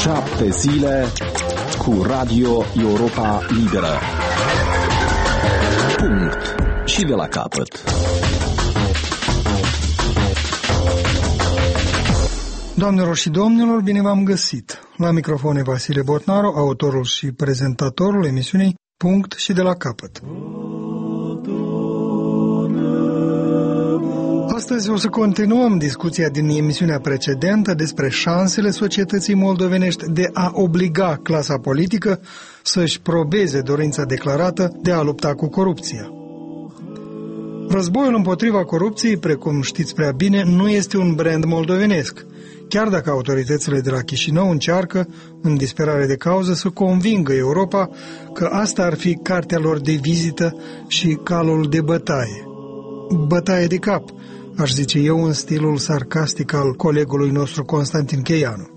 7 zile cu Radio Europa Liberă. Punct. Și de la capăt. Doamnelor și domnilor, bine v-am găsit. La microfon e Vasile Botnaru, autorul și prezentatorul emisiunii Punct și de la capăt. Astăzi o să continuăm discuția din emisiunea precedentă despre șansele societății moldovenești de a obliga clasa politică să-și probeze dorința declarată de a lupta cu corupția. Războiul împotriva corupției, precum știți prea bine, nu este un brand moldovenesc, chiar dacă autoritățile de la Chișinău încearcă, în disperare de cauză, să convingă Europa că asta ar fi cartea lor de vizită și calul de bătaie. Bătaie de cap, aș zice eu în stilul sarcastic al colegului nostru Constantin Cheianu.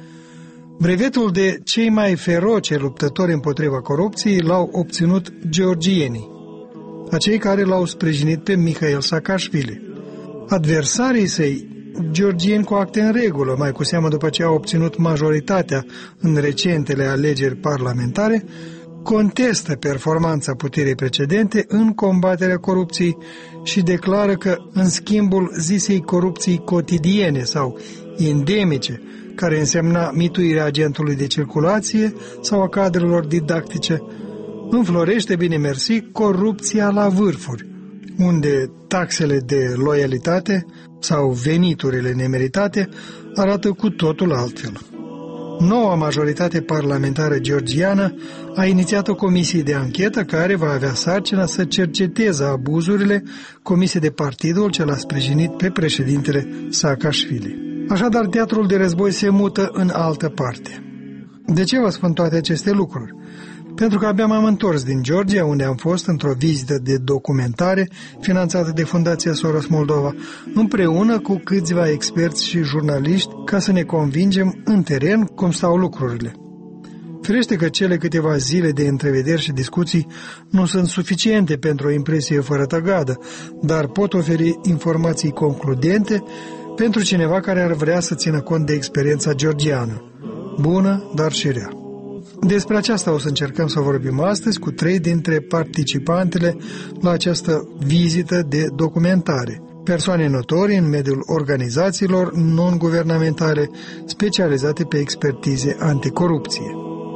Brevetul de cei mai feroce luptători împotriva corupției l-au obținut georgienii, acei care l-au sprijinit pe Mikhail Saakashvili. Adversarii săi, georgieni cu acte în regulă, mai cu seamă după ce au obținut majoritatea în recentele alegeri parlamentare, contestă performanța puterii precedente în combaterea corupției și declară că, în schimbul zisei corupții cotidiene sau endemice, care însemna mituirea agentului de circulație sau a cadrelor didactice, înflorește, bine mersi, corupția la vârfuri, unde taxele de loialitate sau veniturile nemeritate arată cu totul altfel. Noua majoritate parlamentară georgiană a inițiat o comisie de anchetă care va avea sarcina să cerceteze abuzurile comise de partidul ce l-a sprijinit pe președintele Saakashvili. Așadar, teatrul de război se mută în altă parte. De ce vă spun toate aceste lucruri? Pentru că abia m-am întors din Georgia, unde am fost într-o vizită de documentare finanțată de Fundația Soros Moldova, împreună cu câțiva experți și jurnaliști, ca să ne convingem în teren cum stau lucrurile. Firește că cele câteva zile de întrevederi și discuții nu sunt suficiente pentru o impresie fără tăgadă, dar pot oferi informații concludente pentru cineva care ar vrea să țină cont de experiența georgiană, bună, dar și rea. Despre aceasta o să încercăm să vorbim astăzi cu 3 dintre participantele la această vizită de documentare, persoane notorii în mediul organizațiilor non-guvernamentale specializate pe expertize anticorupție.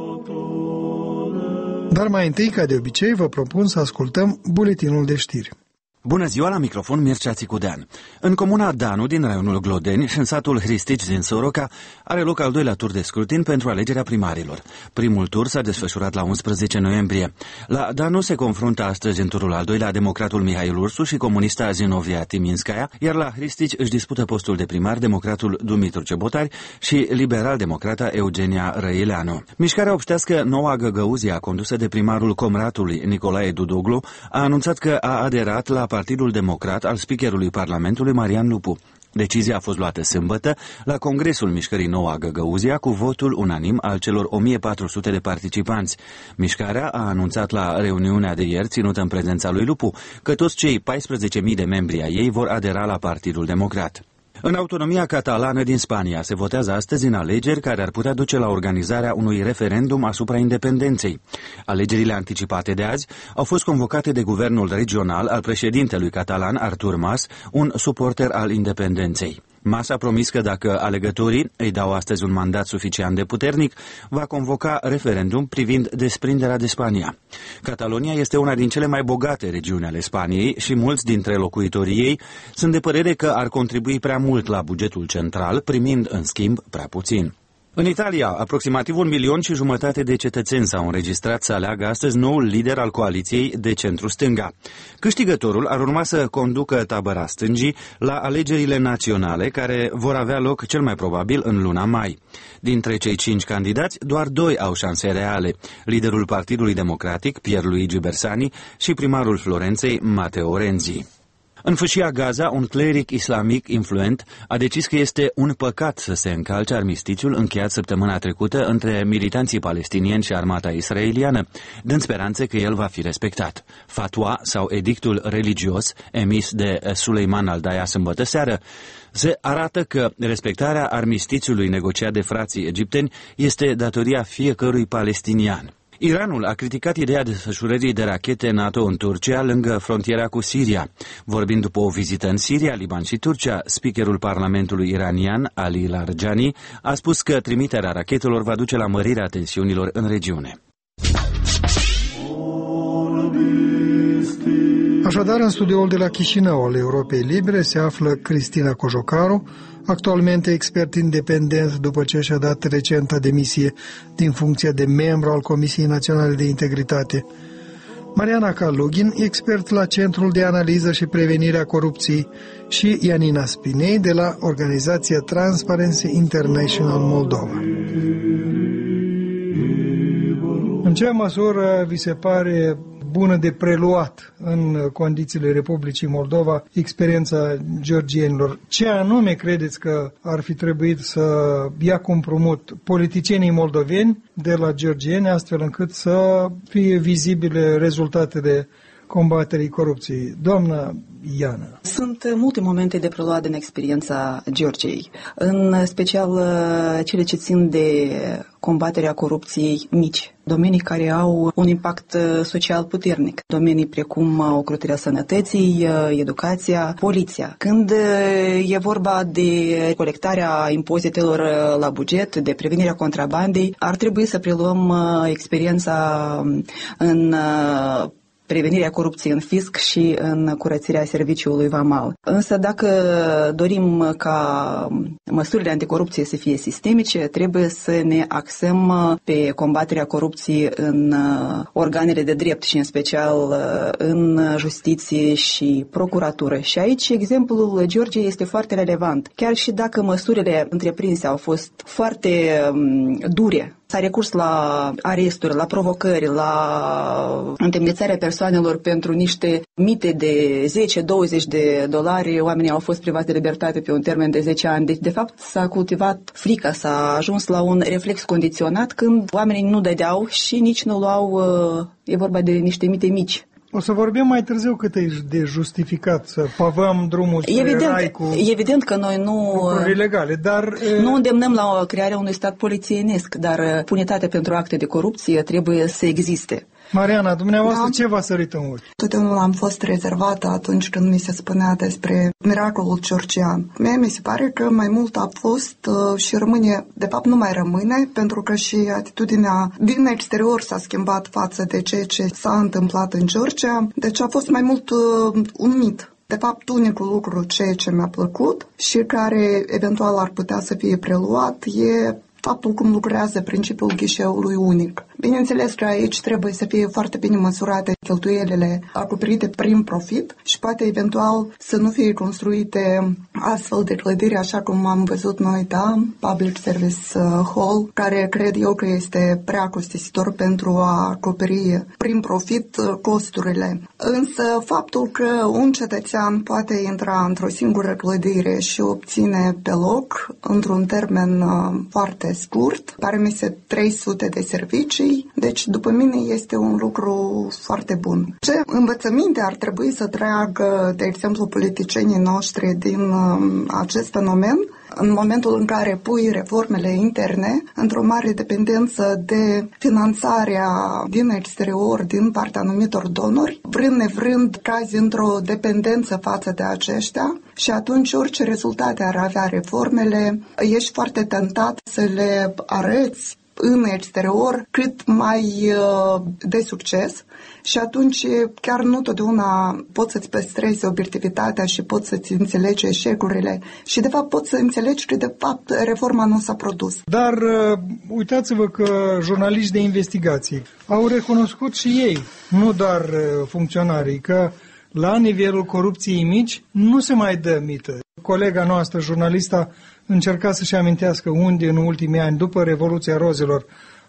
Dar mai întâi, ca de obicei, vă propun să ascultăm buletinul de știri. Bună ziua, la microfon Mircea Țicudean. În comuna Danu din raionul Glodeni și în satul Hristici din Soroca are loc al doilea tur de scrutin pentru alegerea primarilor. Primul tur s-a desfășurat la 11 noiembrie. La Danu se confruntă astăzi în turul al doilea democratul Mihail Ursu și comunista Zinovia Timinskaya, iar la Hristici își dispută postul de primar democratul Dumitru Cebotari și liberal-democrata Eugenia Răileanu. Mișcarea obștească Noua Găgăuzia, condusă de primarul Comratului Nicolae Dudoglu, a anunțat că a aderat la Partidul Democrat al speakerului Parlamentului Marian Lupu. Decizia a fost luată sâmbătă la Congresul Mișcării Noua Găgăuzia cu votul unanim al celor 1400 de participanți. Mișcarea a anunțat la reuniunea de ieri, ținută în prezența lui Lupu, că toți cei 14.000 de membri ai ei vor adera la Partidul Democrat. În autonomia catalană din Spania se votează astăzi în alegeri care ar putea duce la organizarea unui referendum asupra independenței. Alegerile anticipate de azi au fost convocate de guvernul regional al președintelui catalan Artur Mas, un suporter al independenței. Mas a promis că dacă alegătorii îi dau astăzi un mandat suficient de puternic, va convoca referendum privind desprinderea de Spania. Catalonia este una din cele mai bogate regiuni ale Spaniei și mulți dintre locuitorii ei sunt de părere că ar contribui prea mult la bugetul central, primind în schimb prea puțin. În Italia, aproximativ 1,5 milioni de cetățeni s-au înregistrat să aleagă astăzi noul lider al coaliției de centru-stânga. Câștigătorul ar urma să conducă tabăra stângii la alegerile naționale, care vor avea loc cel mai probabil în luna mai. Dintre cei 5 candidați, doar 2 au șanse reale: liderul Partidului Democratic, Pierluigi Bersani, și primarul Florenței, Matteo Renzi. În fâșia Gaza, un cleric islamic influent a decis că este un păcat să se încalce armistițiul încheiat săptămâna trecută între militanții palestinieni și armata israeliană, dând speranțe că el va fi respectat. Fatwa sau edictul religios emis de Suleiman al-Daia sâmbătă seară se arată că respectarea armistițiului negociat de frații egipteni este datoria fiecărui palestinian. Iranul a criticat ideea desfășurării de rachete NATO în Turcia, lângă frontiera cu Siria. Vorbind după o vizită în Siria, Liban și Turcia, speakerul Parlamentului iranian, Ali Larjani, a spus că trimiterea rachetelor va duce la mărirea tensiunilor în regiune. Așadar, în studioul de la Chișinău al Europei Libere se află Cristina Cojocaru, actualmente expert independent după ce și-a dat recenta demisie din funcția de membru al Comisiei Naționale de Integritate. Mariana Kalugin, expert la Centrul de Analiză și Prevenire a Corupției, și Ianina Spinei de la organizația Transparency International Moldova. În ce măsură vi se pare bună de preluat în condițiile Republicii Moldova experiența georgienilor? Ce anume credeți că ar fi trebuit să ia cu împrumut politicienii moldoveni de la georgieni, astfel încât să fie vizibile rezultatele combaterii corupției? Doamna Iana. Sunt multe momente de preluat din experiența Georgiei, în special cele ce țin de combaterea corupției mici, domenii care au un impact social puternic, domenii precum ocrotirea sănătății, educația, poliția. Când e vorba de colectarea impozitelor la buget, de prevenirea contrabandei, ar trebui să preluăm experiența în prevenirea corupției în fisc și în curățirea serviciului vamal. Însă dacă dorim ca măsurile anticorupție să fie sistemice, trebuie să ne axăm pe combaterea corupției în organele de drept și în special în justiție și procuratură. Și aici exemplul Georgiei este foarte relevant. Chiar și dacă măsurile întreprinse au fost foarte dure, s-a recurs la aresturi, la provocări, la întemnițarea persoanelor pentru niște mite de 10-20 de dolari. Oamenii au fost privați de libertate pe un termen de 10 ani. Deci, de fapt, s-a cultivat frica, s-a ajuns la un reflex condiționat când oamenii nu dădeau și nici nu luau, e vorba de niște mite mici. O să vorbim mai târziu cât e de justificat să pavăm drumul spre rai cu evident că noi lucruri ilegale, dar nu îndemnăm la crearea unui stat polițienesc, dar punitatea pentru acte de corupție trebuie să existe. Mariana, dumneavoastră ce v-a sărit în ochi? Totdeauna am fost rezervată atunci când mi se spunea despre miracolul georgian. Mie mi se pare că mai mult a fost și rămâne, de fapt nu mai rămâne, pentru că și atitudinea din exterior s-a schimbat față de ceea ce s-a întâmplat în Georgia, deci a fost mai mult un mit. De fapt, unicul lucru, ceea ce mi-a plăcut și care eventual ar putea să fie preluat, e faptul cum lucrează principiul ghișeului unic. Bineînțeles că aici trebuie să fie foarte bine măsurate cheltuielile acoperite prin profit și poate eventual să nu fie construite astfel de clădiri, așa cum am văzut noi, da, Public Service Hall, care cred eu că este prea costisitor pentru a acoperi prin profit costurile. Însă faptul că un cetățean poate intra într-o singură clădire și obține pe loc, într-un termen foarte scurt, pare mi se 300 de servicii, deci după mine este un lucru foarte bun. Ce învățăminte ar trebui să tragă, de exemplu, politicienii noștri din acest fenomen? În momentul în care pui reformele interne într-o mare dependență de finanțarea din exterior, din partea anumitor donori, vrând nevrând cazi într-o dependență față de aceștia și atunci orice rezultate ar avea reformele, ești foarte tentat să le arăți în exterior cât mai de succes și atunci chiar nu totdeauna poți să-ți păstrezi obiectivitatea și poți să-ți înțelegi eșecurile și de fapt poți să înțelegi că de fapt reforma nu s-a produs. Dar uitați-vă că jurnaliști de investigații au recunoscut și ei, nu doar funcționarii, că la nivelul corupției mici nu se mai dă mită. Colega noastră, jurnalista, încerca să-și amintească unde în ultimii ani, după Revoluția Rozelor,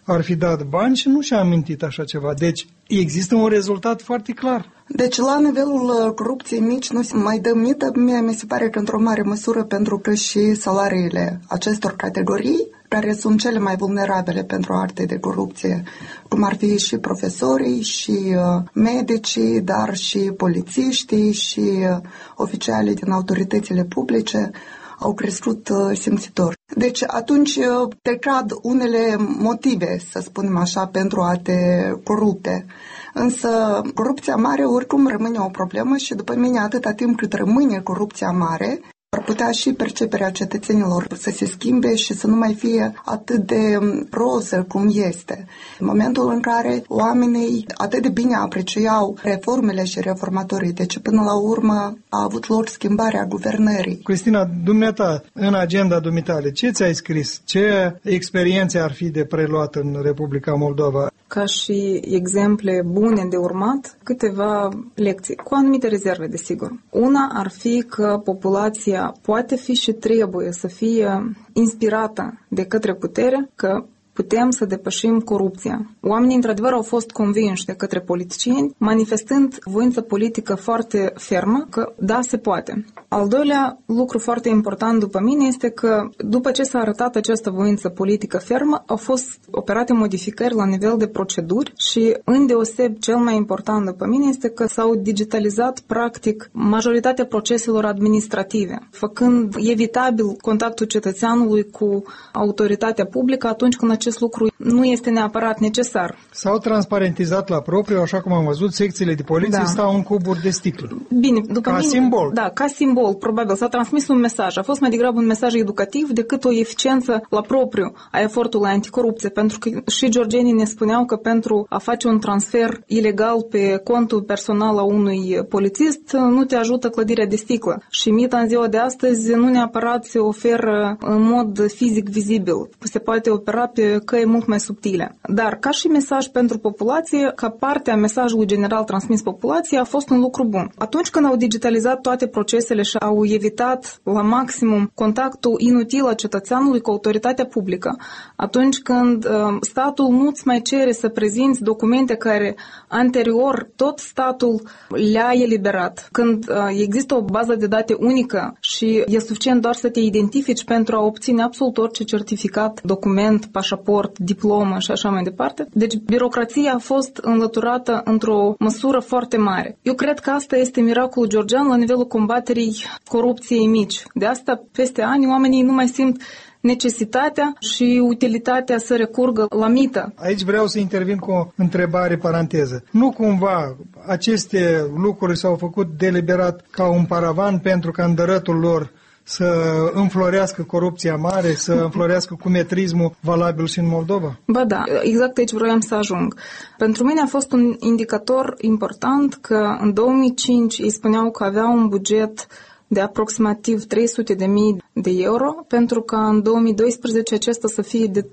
ar fi dat bani și nu și-a amintit așa ceva. Deci există un rezultat foarte clar. Deci la nivelul corupției mici nu se mai dă mită, mie mi se pare că într-o mare măsură pentru că și salariile acestor categorii, care sunt cele mai vulnerabile pentru acte de corupție, cum ar fi și profesorii, și medicii, dar și polițiștii și oficialii din autoritățile publice, au crescut simțitor. Deci atunci te cad unele motive, să spunem așa, pentru a te corupe. Însă corupția mare oricum rămâne o problemă și după mine atâta timp cât rămâne corupția mare, ar putea și perceperea cetățenilor să se schimbe și să nu mai fie atât de roză cum este. În momentul în care oamenii atât de bine apreciau reformele și reformatorii, deci până la urmă a avut loc schimbarea guvernării. Cristina, dumneata, în agenda dumitale, ce ți-ai scris? Ce experiențe ar fi de preluat în Republica Moldova? Ca și exemple bune de urmat, câteva lecții, cu anumite rezerve, desigur. Una ar fi că populația poate fi și trebuie să fie inspirată de către putere, că putem să depășim corupția. Oamenii, într-adevăr, au fost convinși de către politicieni, manifestând voință politică foarte fermă, că da, se poate. Al doilea lucru foarte important după mine este că, după ce s-a arătat această voință politică fermă, au fost operate modificări la nivel de proceduri și, îndeoseb, cel mai important după mine este că s-au digitalizat, practic, majoritatea proceselor administrative, făcând evitabil contactul cetățeanului cu autoritatea publică atunci când acest lucru nu este neapărat necesar. S-au transparentizat la propriu, așa cum am văzut, secțiile de poliție stau în cuburi de sticlă. Bine, după mine, simbol. Da, ca simbol, probabil. S-a transmis un mesaj. A fost mai degrabă un mesaj educativ decât o eficiență la propriu a efortului anticorupție, pentru că și georgienii ne spuneau că pentru a face un transfer ilegal pe contul personal a unui polițist nu te ajută clădirea de sticlă. Și mita în ziua de astăzi nu neapărat se oferă în mod fizic vizibil. Se poate opera pe căi mult mai subtile. Dar ca și mesaj pentru populație, ca parte a mesajului general transmis populației, a fost un lucru bun. Atunci când au digitalizat toate procesele și au evitat la maximum contactul inutil a cetățeanului cu autoritatea publică, atunci când statul nu-ți mai cere să prezinți documente care anterior tot statul le-a eliberat, când există o bază de date unică și e suficient doar să te identifici pentru a obține absolut orice certificat, document, pașaport, diplomă și așa mai departe. Deci birocrația a fost înlăturată într-o măsură foarte mare. Eu cred că asta este miracolul georgian la nivelul combaterii corupției mici. De asta, peste ani, oamenii nu mai simt necesitatea și utilitatea să recurgă la mită. Aici vreau să intervin cu o întrebare paranteză. Nu cumva aceste lucruri s-au făcut deliberat ca un paravan pentru că în dărătul lor să înflorească corupția mare, să înflorească cumetrismul valabil și în Moldova? Ba da, exact aici vroiam să ajung. Pentru mine a fost un indicator important că în 2005 ei spuneau că aveau un buget de aproximativ 300.000 de euro, pentru ca în 2012 acesta să fie de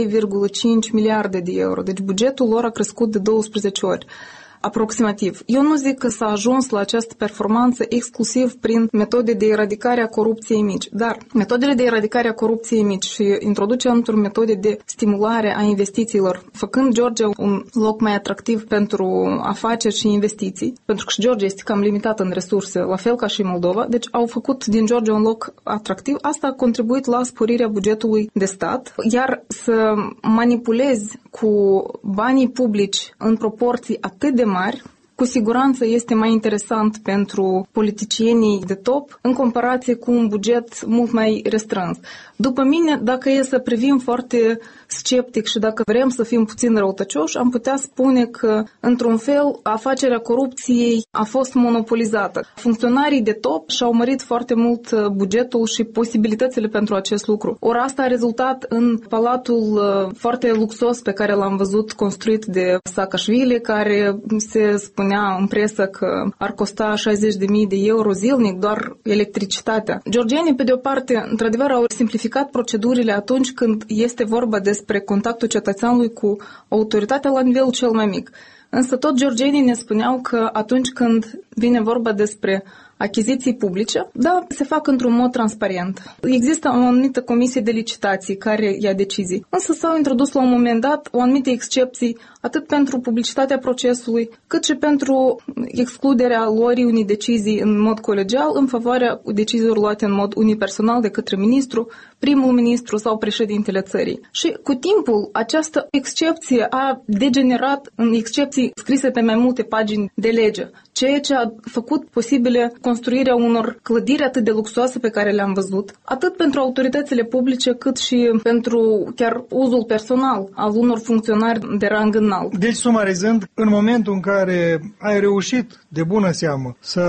3,5 miliarde de euro. Deci bugetul lor a crescut de 12 ori. Aproximativ. Eu nu zic că s-a ajuns la această performanță exclusiv prin metode de eradicare a corupției mici, dar metodele de eradicare a corupției mici și introducerea unor metode de stimulare a investițiilor, făcând Georgia un loc mai atractiv pentru afaceri și investiții, pentru că și Georgia este cam limitată în resurse, la fel ca și Moldova, deci au făcut din Georgia un loc atractiv. Asta a contribuit la sporirea bugetului de stat, iar să manipulezi cu banii publici în proporții atât de mari, cu siguranță este mai interesant pentru politicienii de top în comparație cu un buget mult mai restrâns. După mine, dacă e să privim foarte sceptic și dacă vrem să fim puțin răutăcioși, am putea spune că, într-un fel, afacerea corupției a fost monopolizată. Funcționarii de top și-au mărit foarte mult bugetul și posibilitățile pentru acest lucru. Ori asta a rezultat în palatul foarte luxos pe care l-am văzut construit de Saakashvili, care se spunea în presă că ar costa 60.000 de euro zilnic doar electricitatea. Georgienii, pe de o parte, într-adevăr, au simplificat procedurile atunci când este vorba despre contactul cetățeanului cu autoritatea la nivelul cel mai mic. Însă tot georgienii ne spuneau că atunci când vine vorba despre achiziții publice, da, se fac într-un mod transparent. Există o anumită comisie de licitații care ia decizii, însă s-au introdus la un moment dat o anumită excepții atât pentru publicitatea procesului, cât și pentru excluderea luării unei decizii în mod colegial în favoarea deciziilor luate în mod unipersonal de către ministru, primul ministru sau președintele țării. Și cu timpul această excepție a degenerat în excepții scrise pe mai multe pagini de lege, ceea ce a făcut posibile construirea unor clădiri atât de luxoase pe care le-am văzut, atât pentru autoritățile publice, cât și pentru chiar uzul personal al unor funcționari de rang înalt. Deci, sumarizând, în momentul în care ai reușit de bună seamă să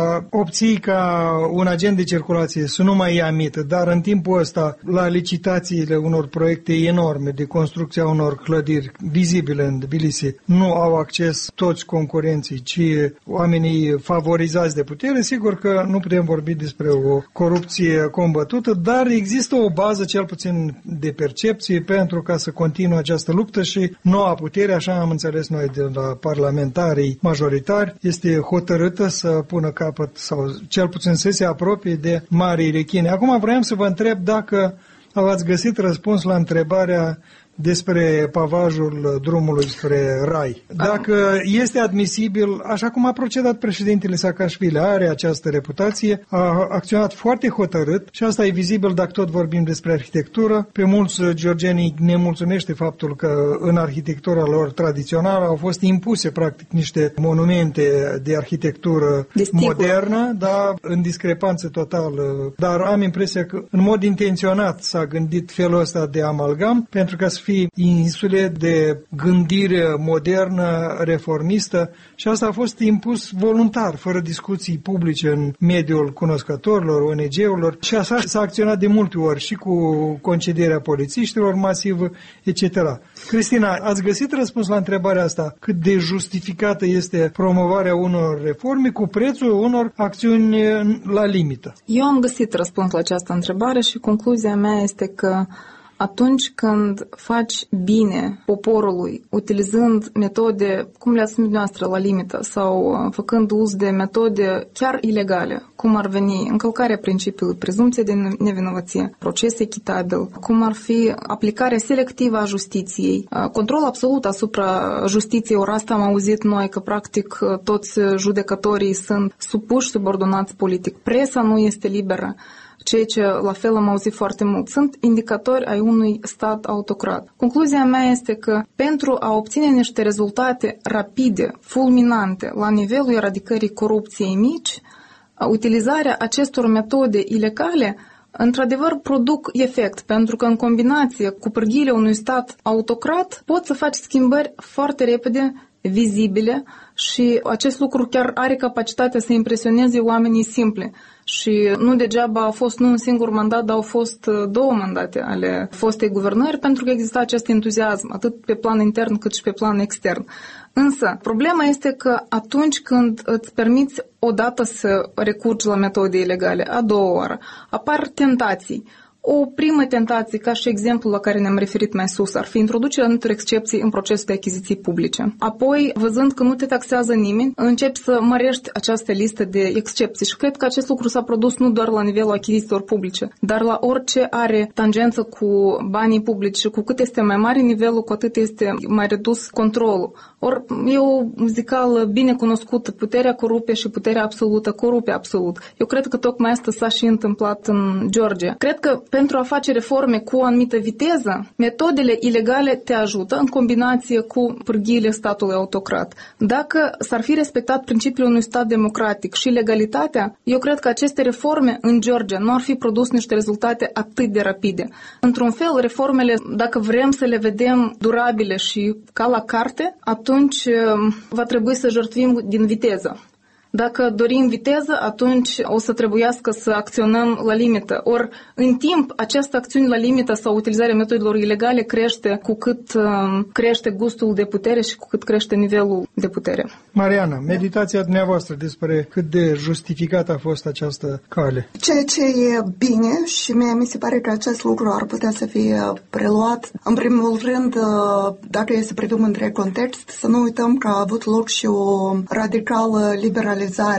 obții ca un agent de circulație să nu mai ia mită, dar în timpul ăsta, la licitațiile unor proiecte enorme de construcția unor clădiri vizibile în Tbilisi, nu au acces toți concurenții, ci oamenii favorizați de putere, sigur că nu putem vorbi despre o corupție combătută, dar există o bază, cel puțin de percepție, pentru ca să continue această luptă și noua putere, așa am înțeles noi de la parlamentarii majoritari, este hotărâtă să pună capăt sau cel puțin să se apropie de marii rechini. Acum vreau să vă întreb dacă ați găsit răspuns la întrebarea despre pavajul drumului spre Rai. Dacă este admisibil, așa cum a procedat președintele Saakashvili, are această reputație, a acționat foarte hotărât și asta e vizibil dacă tot vorbim despre arhitectură. Pe mulți georgieni ne mulțumește faptul că în arhitectura lor tradițională au fost impuse practic niște monumente de arhitectură modernă, dar în discrepanță totală. Dar am impresia că în mod intenționat s-a gândit felul ăsta de amalgam pentru ca să fie insule de gândire modernă, reformistă și asta a fost impus voluntar, fără discuții publice în mediul cunoscătorilor, ONG-urilor și așa s-a acționat de multe ori și cu concedierea polițiștilor masivă, etc. Cristina, ați găsit răspuns la întrebarea asta? Cât de justificată este promovarea unor reforme cu prețul unor acțiuni la limită? Eu am găsit răspuns la această întrebare și concluzia mea este că atunci când faci bine poporului, utilizând metode, cum le-ați spus dumneavoastră, la limită, sau făcând uz de metode chiar ilegale, cum ar veni încălcarea principiului, prezumție de nevinovăție, proces echitabil, cum ar fi aplicarea selectivă a justiției, control absolut asupra justiției, ori asta am auzit noi, că practic toți judecătorii sunt supuși, subordonați politic, presa nu este liberă, ceea ce la fel am auzit foarte mult. Sunt indicatori ai unui stat autocrat. Concluzia mea este că pentru a obține niște rezultate rapide, fulminante, la nivelul eradicării corupției mici, utilizarea acestor metode ilegale într-adevăr produc efect, pentru că în combinație cu pârghiile unui stat autocrat poți să faci schimbări foarte repede, vizibile și acest lucru chiar are capacitatea să impresioneze oamenii simpli. Și nu degeaba a fost nu un singur mandat, dar au fost 2 mandate ale fostei guvernări, pentru că exista acest entuziasm, atât pe plan intern cât și pe plan extern. Însă, problema este că atunci când îți permiți odată să recurgi la metode ilegale, a doua oară, apar tentații. O primă tentație, ca și exemplul la care ne-am referit mai sus, ar fi introducerea anumitor excepții în procesul de achiziții publice. Apoi, văzând că nu te taxează nimeni, începi să mărești această listă de excepții și cred că acest lucru s-a produs nu doar la nivelul achizițiilor publice, dar la orice are tangență cu banii publici și cu cât este mai mare nivelul, cu atât este mai redus controlul. Ori e o muzicală bine cunoscută, puterea corupe și puterea absolută corupe absolut. Eu cred că tocmai asta s-a și întâmplat în Georgia. Cred că pentru a face reforme cu o anumită viteză, metodele ilegale te ajută în combinație cu pârghiile statului autocrat. Dacă s-ar fi respectat principiul unui stat democratic și legalitatea, eu cred că aceste reforme în Georgia nu ar fi produs niște rezultate atât de rapide. Într-un fel, reformele, dacă vrem să le vedem durabile și ca la carte, atunci va trebui să jertfim din viteză. Dacă dorim viteză, atunci o să trebuiască să acționăm la limită. Ori, în timp, această acțiune la limită sau utilizarea metodelor ilegale crește cu cât crește gustul de putere și cu cât crește nivelul de putere. Mariana, meditația dumneavoastră despre cât de justificată a fost această cale. Ceea ce e bine și mie mi se pare că acest lucru ar putea să fie preluat. În primul rând, dacă e să privim între context, să nu uităm că a avut loc și o radicală liberalizare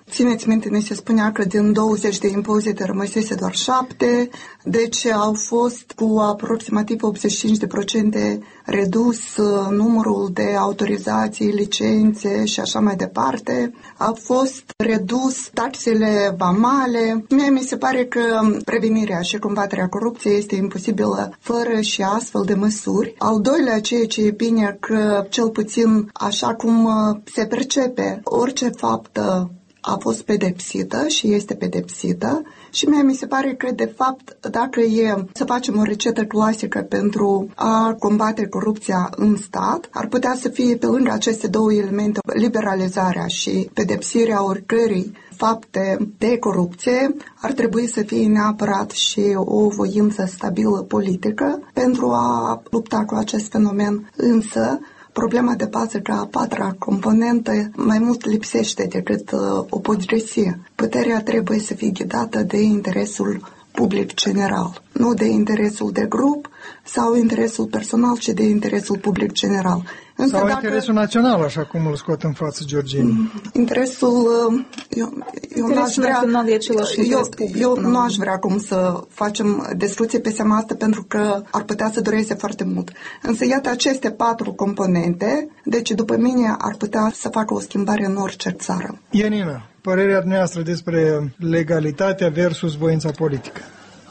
Țineți minte, ne se spunea că din 20 de impozite rămăsese doar 7, deci au fost cu aproximativ 85% redus numărul de autorizații, licențe și așa mai departe. Au fost redus taxele vamale. Mie mi se pare că prevenirea și combaterea corupției este imposibilă fără și astfel de măsuri. Al doilea, ceea ce e bine, că cel puțin așa cum se percepe, orice faptă a fost pedepsită și este pedepsită și mie mi se pare că, de fapt, dacă e să facem o rețetă clasică pentru a combate corupția în stat, ar putea să fie, pe lângă aceste două elemente, liberalizarea și pedepsirea oricărei fapte de corupție, ar trebui să fie neapărat și o voință stabilă politică pentru a lupta cu acest fenomen. Însă, problema de bază că a patra componentă mai mult lipsește decât o pot găsi. Puterea trebuie să fie ghidată de interesul public general, nu de interesul de grup sau interesul personal, ci de interesul public general. Însă sau interesul național, așa cum îl scot în față Georgini. Interesul... Eu nu aș vrea cum să facem discuție pe seama asta, pentru că ar putea să dureze foarte mult. Însă, iată, aceste 4 componente, deci, după mine, ar putea să facă o schimbare în orice țară. Ianina, părerea noastră despre legalitatea versus voința politică?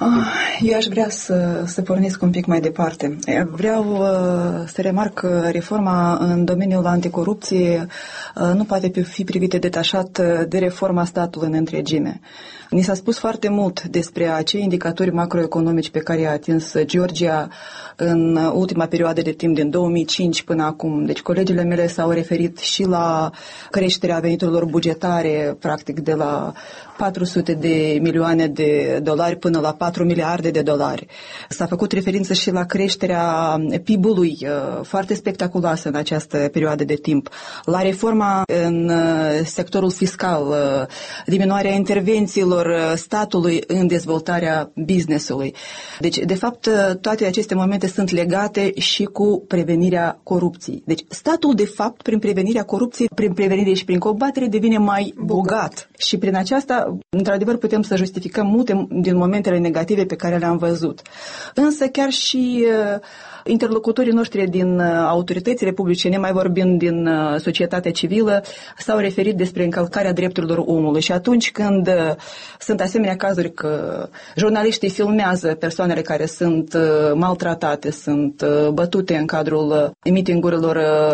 Eu aș vrea să pornesc un pic mai departe. Vreau să remarc că reforma în domeniul anticorupție nu poate fi privită detașat de reforma statului în întregime. Ni s-a spus foarte mult despre acei indicatori macroeconomici pe care i-a atins Georgia în ultima perioadă de timp, din 2005 până acum. Deci colegile mele s-au referit și la creșterea veniturilor bugetare, practic de la 400 de milioane de dolari până la 4 miliarde de dolari. S-a făcut referință și la creșterea PIB-ului foarte spectaculoasă în această perioadă de timp, la reforma în sectorul fiscal, diminuarea intervențiilor statului în dezvoltarea business-ului. Deci, de fapt, toate aceste momente sunt legate și cu prevenirea corupției. Deci, statul, de fapt, prin prevenirea corupției, prin prevenire și prin combatere, devine mai bogat. Și prin aceasta, într-adevăr, putem să justificăm multe din momentele negative pe care le-am văzut. Însă, chiar și interlocutorii noștri din autoritățile publice, nemai vorbind din societatea civilă, s-au referit despre încălcarea drepturilor omului. Și atunci când sunt asemenea cazuri că jurnaliștii filmează persoanele care sunt maltratate, sunt bătute în cadrul mitingurilor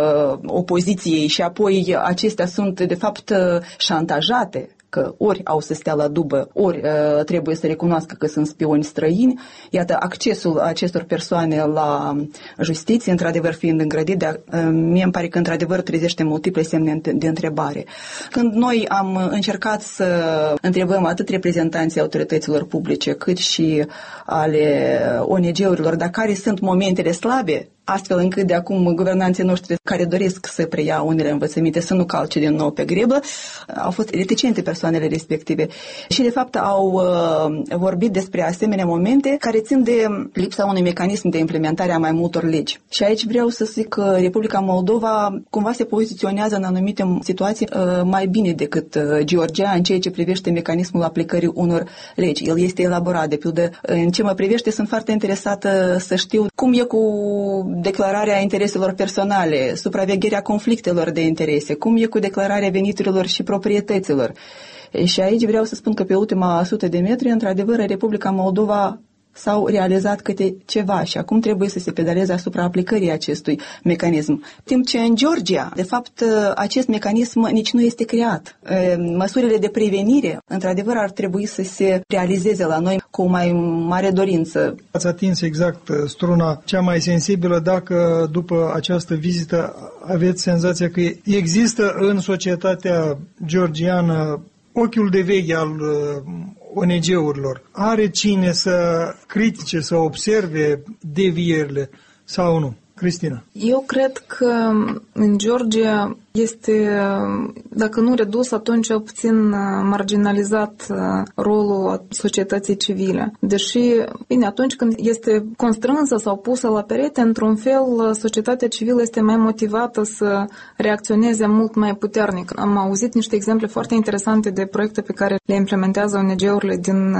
opoziției și apoi acestea sunt, de fapt, șantajate, că ori au să stea la dubă, ori trebuie să recunoască că sunt spioni străini. Iată, accesul acestor persoane la justiție, într-adevăr, fiind îngrădit, mie îmi pare că, într-adevăr, trezește multiple semne de întrebare. Când noi am încercat să întrebăm atât reprezentanții autorităților publice, cât și ale ONG-urilor, dar care sunt momentele slabe, astfel încât de acum guvernanții noștri care doresc să preia unele învățăminte să nu calce din nou pe grebă, au fost reticente persoanele respective. Și de fapt au vorbit despre asemenea momente care țin de lipsa unui mecanism de implementare a mai multor legi. Și aici vreau să zic că Republica Moldova cumva se poziționează în anumite situații mai bine decât Georgia în ceea ce privește mecanismul aplicării unor legi. El este elaborat, de pildă, în ce mă privește, sunt foarte interesată să știu cum e cu declararea intereselor personale, supravegherea conflictelor de interese, cum e cu declararea veniturilor și proprietăților. Și aici vreau să spun că pe ultima 100 de metri, într-adevăr, în Republica Moldova s-au realizat câte ceva și acum trebuie să se pedaleze asupra aplicării acestui mecanism. Timp ce în Georgia, de fapt, acest mecanism nici nu este creat. Măsurile de prevenire, într-adevăr, ar trebui să se realizeze la noi cu o mai mare dorință. Ați atins exact struna cea mai sensibilă dacă după această vizită aveți senzația că există în societatea georgiană ochiul de veche al ONG-urilor. Are cine să critique, să observe devierile sau nu? Cristina. Eu cred că în Georgia este, dacă nu redus, atunci cel puțin marginalizat rolul societății civile. Deși, bine, atunci când este constrânsă sau pusă la perete, într-un fel, societatea civilă este mai motivată să reacționeze mult mai puternic. Am auzit niște exemple foarte interesante de proiecte pe care le implementează ONG-urile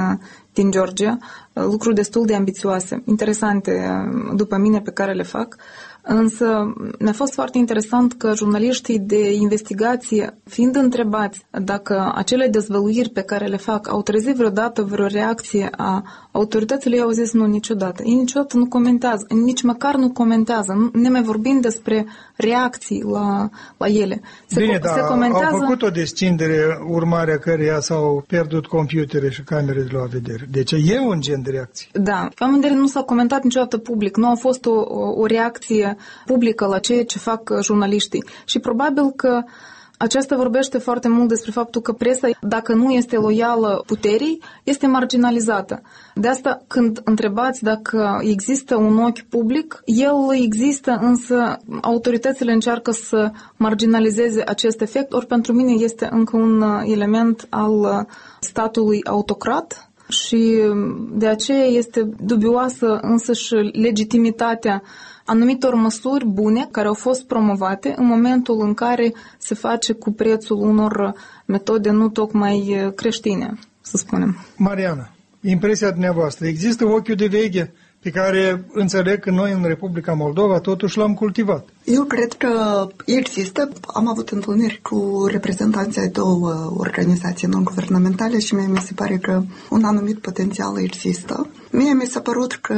din Georgia, lucruri destul de ambițioase, interesante după mine pe care le fac. Însă mi-a fost foarte interesant că jurnaliștii de investigație, fiind întrebați dacă acele dezvăluiri pe care le fac au trezit vreodată vreo reacție a autorităților, au zis nu, niciodată. Ei niciodată nu comentează, nici măcar nu comentează, ne mai vorbim despre reacții la ele. Bine, comentează... au făcut o descindere urmarea căreia s-au pierdut computere și camere de la vedere. Deci e un gen de reacție. Da, la un moment dat nu s-a comentat niciodată public, nu a fost o reacție publică la ceea ce fac jurnaliștii. Și probabil că aceasta vorbește foarte mult despre faptul că presa, dacă nu este loială puterii, este marginalizată. De asta, când întrebați dacă există un ochi public, el există, însă autoritățile încearcă să marginalizeze acest efect, ori pentru mine este încă un element al statului autocrat și de aceea este dubioasă însăși legitimitatea anumitor măsuri bune care au fost promovate în momentul în care se face cu prețul unor metode nu tocmai creștine, să spunem. Mariana, impresia dumneavoastră, există ochiul de veche pe care înțeleg că noi în Republica Moldova totuși l-am cultivat? Eu cred că există. Am avut întâlniri cu reprezentanții ai două organizații non-guvernamentale și mie mi se pare că un anumit potențial există. Mie mi s-a părut că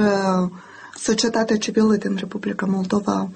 societatea civilă din Republica Moldova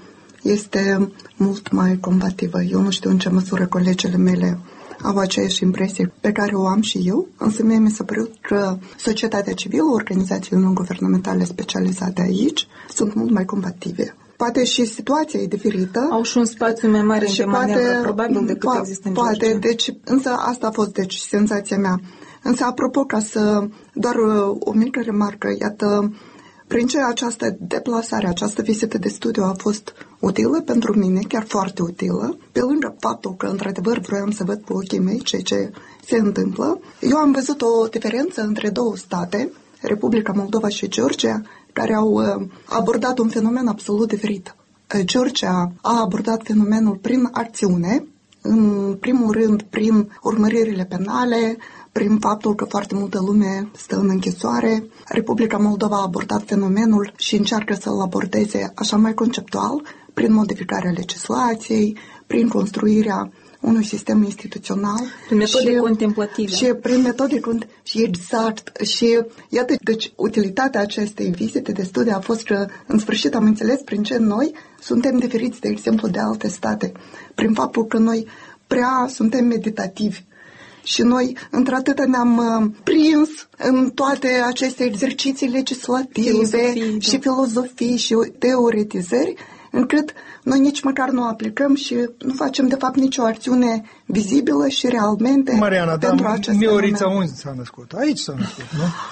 este mult mai combativă. Eu nu știu în ce măsură colegele mele au aceeași impresie pe care o am și eu, însă mie mi s-a părut că societatea civilă, organizațiile non-guvernamentale specializate aici, sunt mult mai combative. Poate și situația e diferită. Au și un spațiu mai mare de manevră, probabil, decât există în Georgia. Poate, deci, însă asta a fost, senzația mea. Însă, apropo, ca să doar o mică remarcă, iată, prin ce această deplasare, această vizită de studiu a fost utilă pentru mine, chiar foarte utilă, pe lângă faptul că, într-adevăr, vroiam să văd cu ochii mei ce se întâmplă, eu am văzut o diferență între două state, Republica Moldova și Georgia, care au abordat un fenomen absolut diferit. Georgia a abordat fenomenul prin acțiune, în primul rând prin urmăririle penale, prin faptul că foarte multă lume stă în închisoare. Republica Moldova a abordat fenomenul și încearcă să-l abordeze așa mai conceptual, prin modificarea legislației, prin construirea unui sistem instituțional. Prin metode contemplative. Și prin metode și exact. Și iată, deci utilitatea acestei vizite de studiu a fost că, în sfârșit, am înțeles prin ce noi suntem diferiți, de exemplu, de alte state. Prin faptul că noi prea suntem meditativi. Și noi, într-atât, ne-am prins în toate aceste exerciții legislative și filozofii și teoretizări, încât noi nici măcar nu aplicăm și nu facem, de fapt, nicio acțiune vizibilă și realmente Mariana, pentru acest fenomen. Miorița unde s-a născut? Aici s-a născut,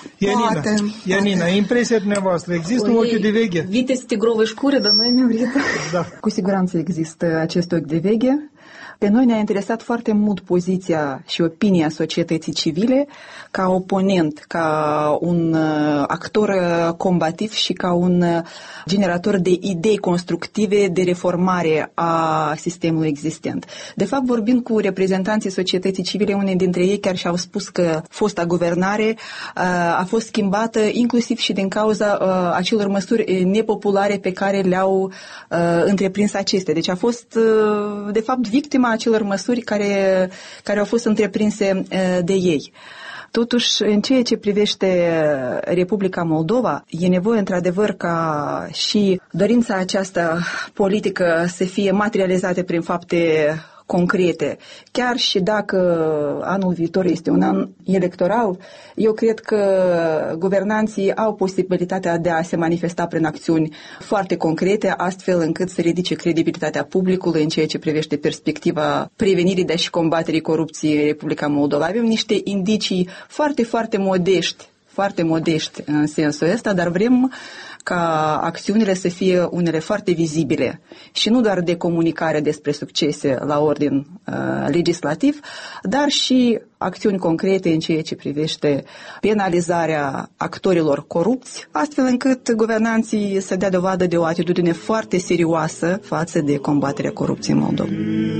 nu? Ianina, impresia dumneavoastră, există un ochi de veche? Vitezi tigrovă șcură, dar noi Miorița. Da. Cu siguranță există acest ochi de veche. Pe noi ne-a interesat foarte mult poziția și opinia societății civile ca oponent, ca un actor combativ și ca un generator de idei constructive de reformare a sistemului existent. De fapt, vorbind cu reprezentanții societății civile, unii dintre ei chiar și-au spus că fosta guvernare a fost schimbată inclusiv și din cauza acelor măsuri nepopulare pe care le-au întreprins acestea. Deci a fost, de fapt, victima acelor măsuri care au fost întreprinse de ei. Totuși, în ceea ce privește Republica Moldova, e nevoie într-adevăr ca și dorința aceasta politică să fie materializată prin fapte concrete. Chiar și dacă anul viitor este un an electoral, eu cred că guvernanții au posibilitatea de a se manifesta prin acțiuni foarte concrete, astfel încât să ridice credibilitatea publicului în ceea ce privește perspectiva prevenirii, dar și combaterii corupției în Republica Moldova. Avem niște indicii foarte, foarte modești în sensul ăsta, dar vrem ca acțiunile să fie unele foarte vizibile și nu doar de comunicare despre succese la ordin legislativ, dar și acțiuni concrete în ceea ce privește penalizarea actorilor corupți, astfel încât guvernanții să dea dovadă de o atitudine foarte serioasă față de combaterea corupției în Moldova.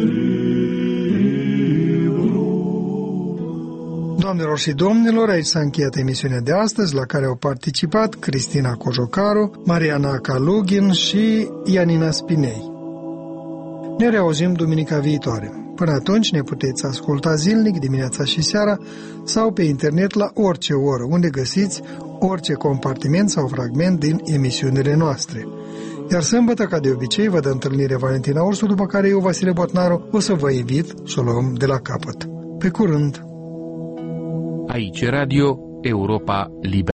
Doamnelor și domnilor, aici s-a încheiat emisiunea de astăzi, la care au participat Cristina Cojocaru, Mariana Kalugin și Ianina Spinei. Ne reauzim duminica viitoare. Până atunci ne puteți asculta zilnic, dimineața și seara, sau pe internet la orice oră, unde găsiți orice compartiment sau fragment din emisiunile noastre. Iar sâmbătă, ca de obicei, vă dă întâlnire Valentina Ursu, după care eu, Vasile Botnaru, o să vă invit să o luăm de la capăt. Pe curând! Aici Radio Europa Liberă.